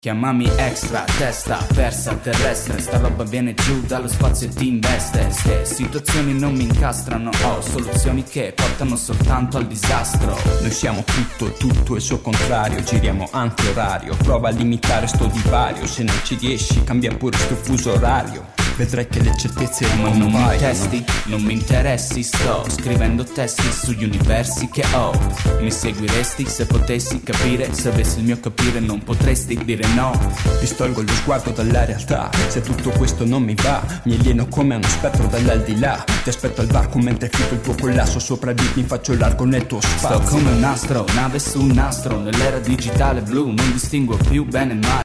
Chiamami extra, testa persa terrestre. Sta roba viene giù dallo spazio e ti investe. Ste situazioni non mi incastrano. Ho soluzioni che portano soltanto al disastro. Noi siamo tutto e il suo contrario. Giriamo anti-orario. Prova a limitare sto divario. Se non ci riesci cambia pure sto fuso orario. Vedrai che le certezze ma non mi testi, non mi interessi. Sto scrivendo testi sugli universi che ho. Mi seguiresti se potessi capire. Se avessi il mio capire non potresti dire no. Distolgo lo sguardo dalla realtà. Se tutto questo non mi va, mi alieno come uno spettro dall'aldilà. Ti aspetto al varco mentre fido il tuo collasso. Sopravvivi, faccio largo nel tuo spazio. Sto come un astro, nave su un nastro. Nell'era digitale blu non distingo più bene e male.